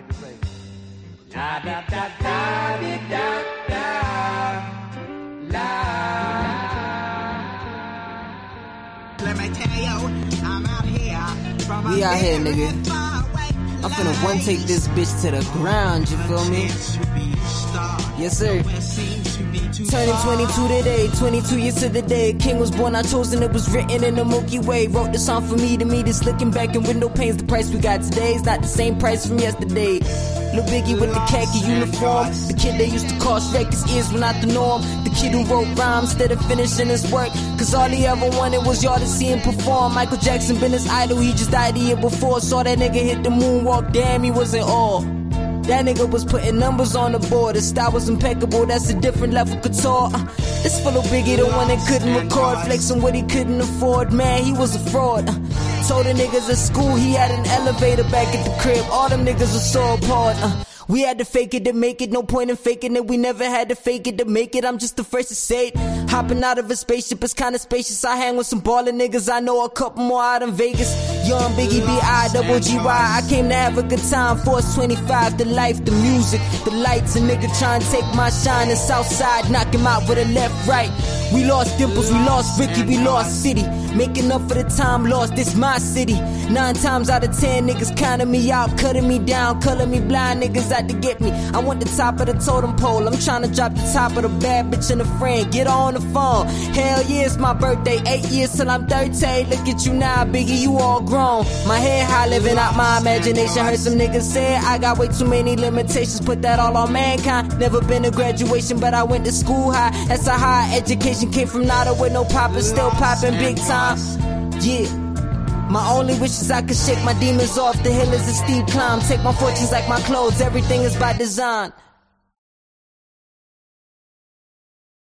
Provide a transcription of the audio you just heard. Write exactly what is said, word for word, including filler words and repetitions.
like to say. La da da da da da la. Let me tell you, I'm out here. From we out here, nigga. I'm finna one take this bitch to the ground, you feel me? Yes, sir. Turning twenty-two today, twenty-two years to the day King was born, I chosen, it was written in the Milky Way. Wrote the song for me, to me, this looking back in window panes. The price we got today is not the same price from yesterday. Lil Biggie with the khaki uniform, the kid they used to call Shrek, his ears were not the norm. The kid who wrote rhymes instead of finishing his work, cause all he ever wanted was y'all to see him perform. Michael Jackson been his idol, he just died the year before. Saw that nigga hit the moonwalk, damn, he was in awe. That nigga was putting numbers on the board. His style was impeccable, that's a different level couture. uh, This for Lil Biggie, the one that couldn't record, flexing what he couldn't afford. Man, he was a fraud. uh, Told the niggas at school he had an elevator back at the crib. All them niggas were so apart. uh, We had to fake it to make it, no point in faking it. We never had to fake it to make it, I'm just the first to say it. Hopping out of a spaceship, it's kinda spacious. I hang with some ballin' niggas, I know a couple more out in Vegas. Young Biggie, B I double G Y. I came to have a good time, Force twenty-five, the life, the music, the lights. A nigga trying to take my shine in Southside, knock him out with a left, right. We lost Dimples, we lost Ricky, we lost City. Making up for the time lost, this my city. Nine times out of ten, niggas counting me out, cutting me down, color me blind, niggas out to get me. I want the top of the totem pole, I'm trying to drop the top of the bad bitch and a friend. Get on the phone, hell yeah, it's my birthday, eight years till I'm thirty. Look at you now, Biggie, you all grown. My head high, living out my imagination. Heard some niggas say I got way too many limitations, put that all on mankind. Never been to graduation, but I went to school high. That's a high education, came from Nada with no poppin', still poppin' big time. Yeah. My only wish is I could shake my demons off. The hill is a steep climb. Take my fortunes like my clothes. Everything is by design.